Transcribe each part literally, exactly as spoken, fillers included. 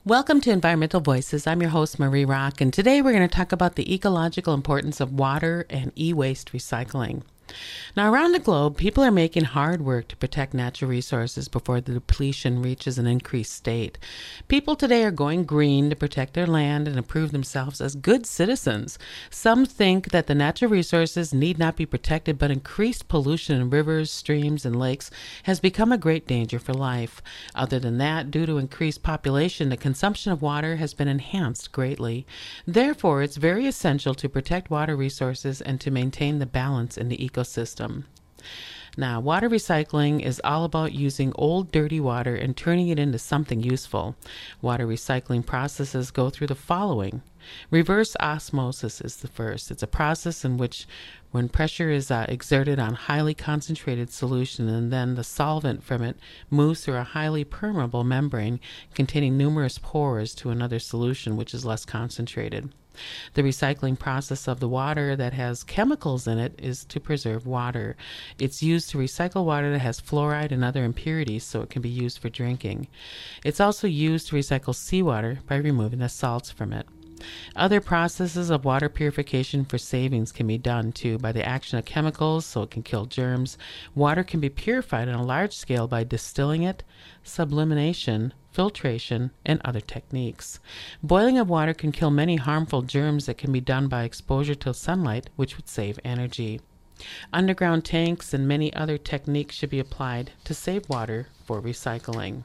Welcome to Environmental Voices. I'm your host, Marie Rock, and today we're going to talk about the ecological importance of water and e-waste recycling. Now, around the globe, people are making hard work to protect natural resources before the depletion reaches an increased state. People today are going green to protect their land and improve themselves as good citizens. Some think that the natural resources need not be protected, but increased pollution in rivers, streams, and lakes has become a great danger for life. Other than that, due to increased population, the consumption of water has been enhanced greatly. Therefore, it's very essential to protect water resources and to maintain the balance in the ecosystem. Now, water recycling is all about using old dirty water and turning it into something useful. Water recycling processes go through the following. Reverse osmosis is the first. It's a process in which when pressure is uh, exerted on highly concentrated solution and then the solvent from it moves through a highly permeable membrane containing numerous pores to another solution which is less concentrated. The recycling process of the water that has chemicals in it is to preserve water. It's used to recycle water that has fluoride and other impurities so it can be used for drinking. It's also used to recycle seawater by removing the salts from it. Other processes of water purification for savings can be done too by the action of chemicals so it can kill germs. Water can be purified on a large scale by distilling it, sublimation, filtration, and other techniques. Boiling of water can kill many harmful germs that can be done by exposure to sunlight, which would save energy. Underground tanks and many other techniques should be applied to save water for recycling.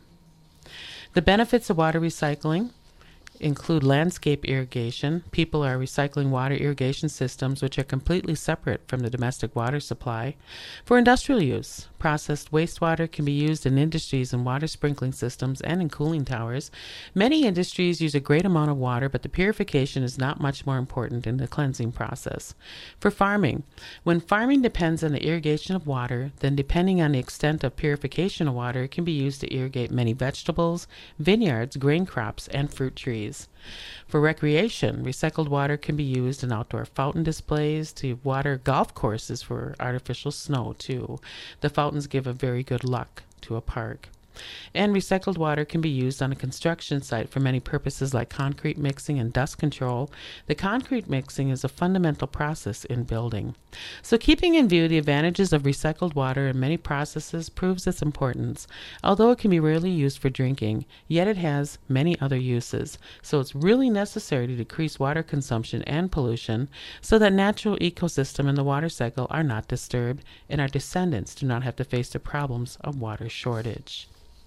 The benefits of water recycling include landscape irrigation. People are recycling water irrigation systems which are completely separate from the domestic water supply. For industrial use, processed wastewater can be used in industries and water sprinkling systems and in cooling towers. Many industries use a great amount of water, but the purification is not much more important in the cleansing process. For farming, when farming depends on the irrigation of water, then depending on the extent of purification of water, it can be used to irrigate many vegetables, vineyards, grain crops, and fruit trees. For recreation, recycled water can be used in outdoor fountain displays to water golf courses for artificial snow too. The fountains give a very good look to a park. And recycled water can be used on a construction site for many purposes like concrete mixing and dust control. The concrete mixing is a fundamental process in building. So keeping in view the advantages of recycled water in many processes proves its importance. Although it can be rarely used for drinking, yet it has many other uses. So it's really necessary to decrease water consumption and pollution so that natural ecosystem and the water cycle are not disturbed and our descendants do not have to face the problems of water shortage.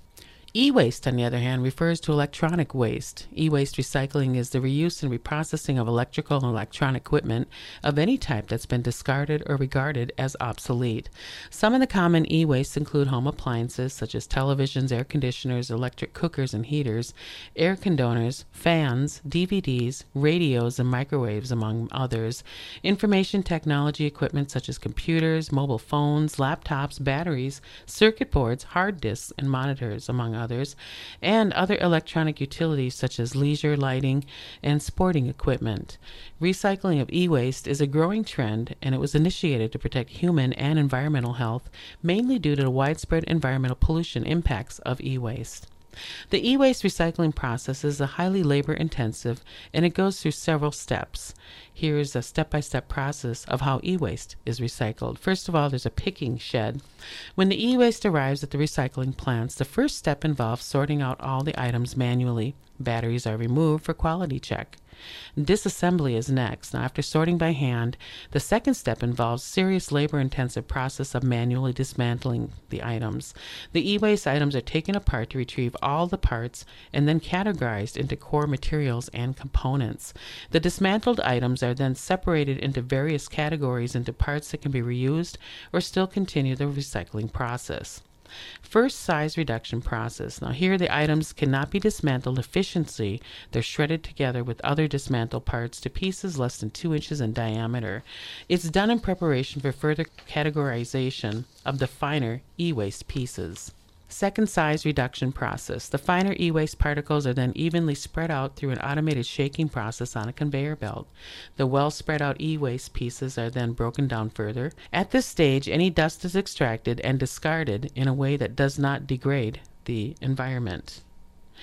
E-waste, on the other hand, refers to electronic waste. E-waste recycling is the reuse and reprocessing of electrical and electronic equipment of any type that's been discarded or regarded as obsolete. Some of the common e-wastes include home appliances such as televisions, air conditioners, electric cookers and heaters, air condoners, fans, D V Ds, radios, and microwaves, among others. Information technology equipment such as computers, mobile phones, laptops, batteries, circuit boards, hard disks, and monitors, among others. others, and other electronic utilities such as leisure, lighting, and sporting equipment. Recycling of e-waste is a growing trend, and it was initiated to protect human and environmental health, mainly due to the widespread environmental pollution impacts of e-waste. The e-waste recycling process is a highly labor-intensive, and it goes through several steps. Here is a step-by-step process of how e-waste is recycled. First of all, there's a picking shed. When the e-waste arrives at the recycling plants, the first step involves sorting out all the items manually. Batteries are removed for quality check. Disassembly is next. Now, after sorting by hand, the second step involves serious labor-intensive process of manually dismantling the items. The e-waste items are taken apart to retrieve all the parts and then categorized into core materials and components. The dismantled items are then separated into various categories into parts that can be reused or still continue the recycling process. First, size reduction process. Now here the items cannot be dismantled efficiently. They're shredded together with other dismantled parts to pieces less than two inches in diameter. It's done in preparation for further categorization of the finer e-waste pieces. Second, size reduction process. The finer e-waste particles are then evenly spread out through an automated shaking process on a conveyor belt. The well spread out e-waste pieces are then broken down further. At this stage, any dust is extracted and discarded in a way that does not degrade the environment.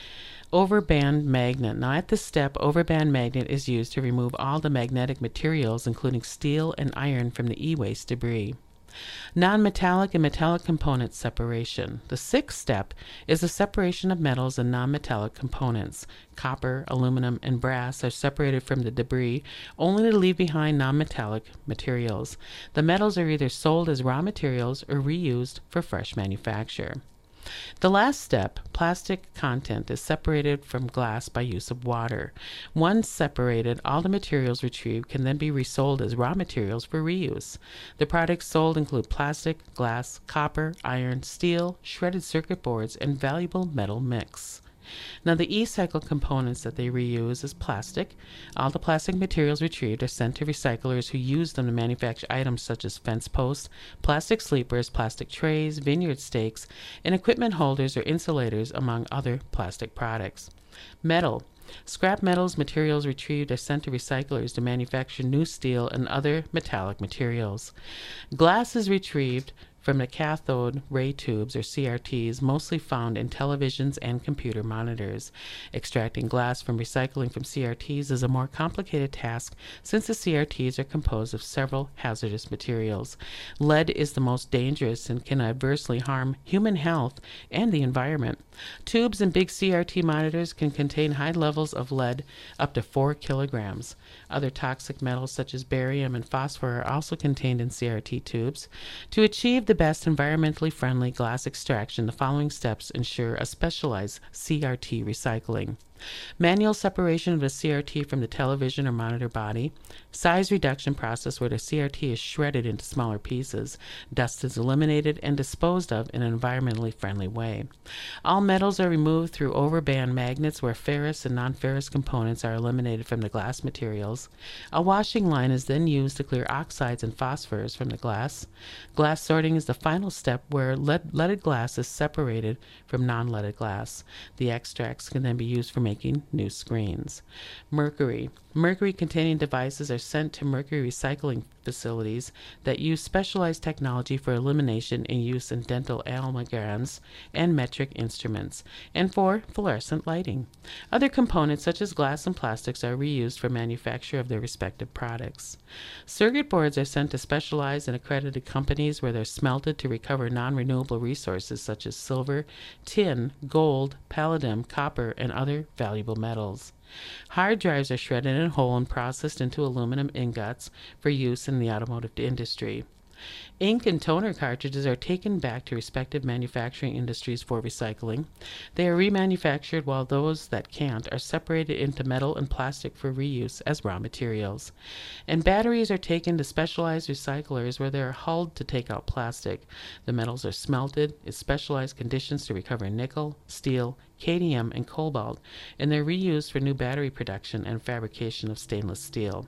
Overband magnet. Now at this step, overband magnet is used to remove all the magnetic materials, including steel and iron, from the e-waste debris. Non-metallic and metallic components separation. The sixth step is the separation of metals and non-metallic components. Copper, aluminum, and brass are separated from the debris only to leave behind non-metallic materials. The metals are either sold as raw materials or reused for fresh manufacture. The last step, plastic content, is separated from glass by use of water. Once separated, all the materials retrieved can then be resold as raw materials for reuse. The products sold include plastic, glass, copper, iron, steel, shredded circuit boards, and valuable metal mix. Now the e-cycle components that they reuse is plastic. All the plastic materials retrieved are sent to recyclers who use them to manufacture items such as fence posts, plastic sleepers, plastic trays, vineyard stakes, and equipment holders or insulators, among other plastic products. Metal. Scrap metals materials retrieved are sent to recyclers to manufacture new steel and other metallic materials. Glass is retrieved from the cathode ray tubes, or C R Ts, mostly found in televisions and computer monitors. Extracting glass from recycling from C R Ts is a more complicated task since the C R Ts are composed of several hazardous materials. Lead is the most dangerous and can adversely harm human health and the environment. Tubes in big C R T monitors can contain high levels of lead, up to four kilograms. Other toxic metals such as barium and phosphor are also contained in C R T tubes. To achieve the best environmentally friendly glass extraction, the following steps ensure a specialized C R T recycling. Manual separation of the C R T from the television or monitor body. Size reduction process where the C R T is shredded into smaller pieces. Dust is eliminated and disposed of in an environmentally friendly way. All metals are removed through overband magnets where ferrous and non-ferrous components are eliminated from the glass materials. A washing line is then used to clear oxides and phosphors from the glass. Glass sorting is the final step where lead, leaded glass is separated from non-leaded glass. The extracts can then be used for making new screens. Mercury. Mercury-containing devices are sent to mercury recycling facilities that use specialized technology for elimination and use in dental amalgams and metric instruments, and for fluorescent lighting. Other components such as glass and plastics are reused for manufacture of their respective products. Circuit boards are sent to specialized and accredited companies where they're smelted to recover non-renewable resources such as silver, tin, gold, palladium, copper, and other valuable metals. Hard drives are shredded in whole and processed into aluminum ingots for use in the automotive industry. Ink and toner cartridges are taken back to respective manufacturing industries for recycling. They are remanufactured, while those that can't are separated into metal and plastic for reuse as raw materials. And batteries are taken to specialized recyclers where they are hulled to take out plastic. The metals are smelted in specialized conditions to recover nickel, steel, cadmium, and cobalt, and they're reused for new battery production and fabrication of stainless steel.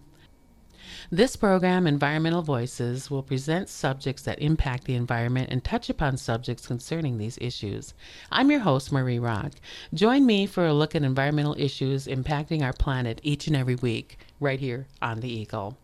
This program, Environmental Voices, will present subjects that impact the environment and touch upon subjects concerning these issues. I'm your host, Marie Rock. Join me for a look at environmental issues impacting our planet each and every week, right here on The Eagle.